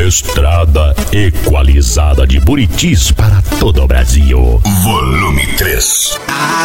Estrada equalizada de Buritis para todo o Brasil. Volume 3.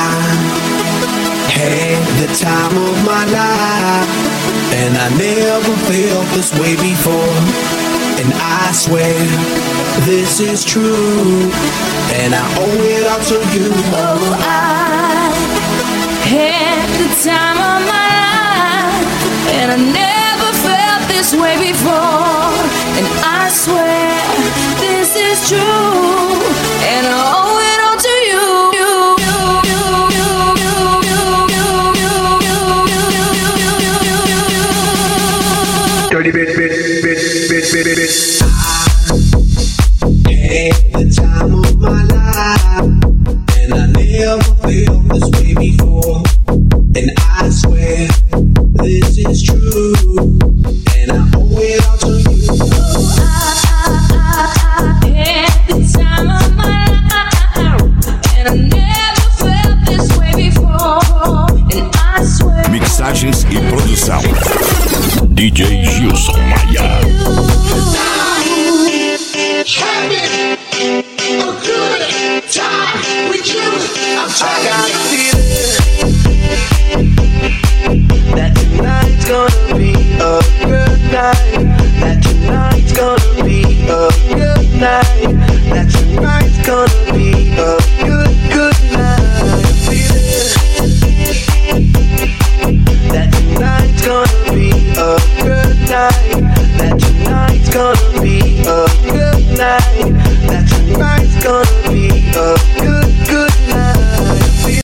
Had the time of my life, and I never felt this way before. And I swear this is true, and I owe it all to you. Oh, I had the time of my life, and I never felt this way before. And I swear this is true, and I owe it all to you. Dirty bitch. I had the time of my life, and I never felt this way before. And I swear this is true, and I owe it all to you. I had the time of my life, and I never felt this way before. And I swear. Mixagens e produção DJ Gilson Maia. Having a good time with you. I'm trying to feel that tonight's gonna be a good night. That tonight's gonna be a good night. That tonight's gonna